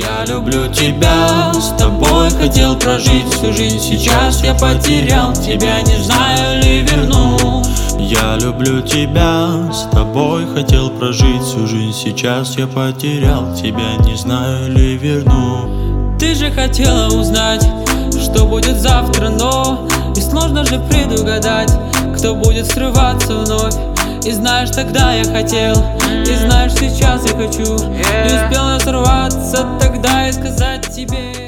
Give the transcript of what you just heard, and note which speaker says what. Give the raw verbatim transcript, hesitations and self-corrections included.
Speaker 1: Я люблю тебя, с тобой хотел прожить всю жизнь. Сейчас я потерял тебя, не знаю ли верну. Я люблю тебя, с тобой хотел прожить всю жизнь. Сейчас я потерял тебя, не знаю ли верну.
Speaker 2: Ты же хотела узнать, что будет завтра, но и сложно же предугадать, кто будет срываться вновь. И знаешь, тогда я хотел, и знаешь, сейчас я хочу. Не успел я сорваться тогда и сказать тебе.